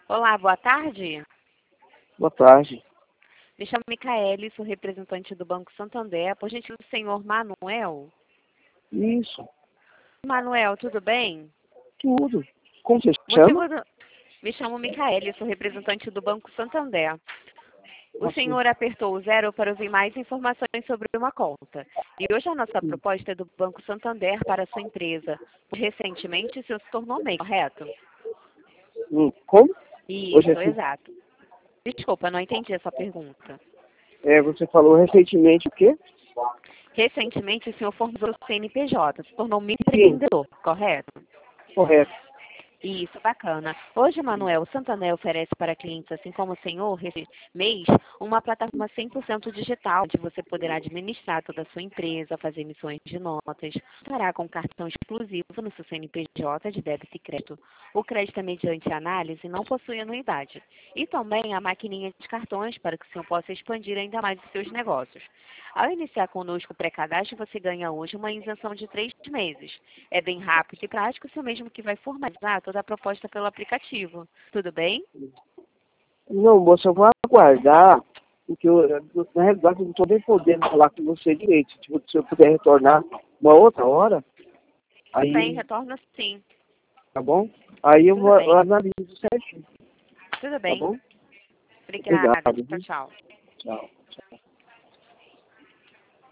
Olá, boa tarde. Boa tarde. Me chamo Micaele, sou representante do Banco Santander. Por gentileza, o senhor Manuel? Isso, Manuel, tudo bem? tudo. Como você se Motivo chama? Me chamo Micaele, sou representante do Banco Santander. O Assim, senhor apertou o 0 para ouvir mais informações sobre uma conta. E hoje a nossa sim. proposta é do Banco Santander para a sua empresa. Recentemente, o senhor se tornou MEI, correto? Como? Hoje Isso, assim, exato. Desculpa, não entendi essa pergunta. você falou recentemente o quê? Recentemente, o senhor formou o CNPJ, se tornou Sim, microempreendedor, correto? correto. Isso, bacana. Hoje, Manuel, o Santander oferece para clientes, assim como o senhor, esse mês, uma plataforma 100% digital, onde você poderá administrar toda a sua empresa, fazer emissões de notas, fará com cartão exclusivo no seu CNPJ de débito e crédito. O crédito é mediante análise e não possui anuidade. E também a maquininha de cartões para que o senhor possa expandir ainda mais os seus negócios. Ao iniciar conosco o pré-cadastro, você ganha hoje uma isenção de 3 meses. É bem rápido e prático, isso mesmo que vai formalizar toda a proposta pelo aplicativo. Tudo bem? Não, moça, eu vou aguardar, porque na realidade eu não estou nem podendo falar com você direito. Tipo, se eu puder retornar uma outra hora, Tudo bem, aí, retorna sim. tá bom? Aí eu Tudo vou eu bem. analiso certinho, Tudo tá bem. bom? Obrigada. Obrigado, Tchau, viu? tchau. Tchau. Tchau.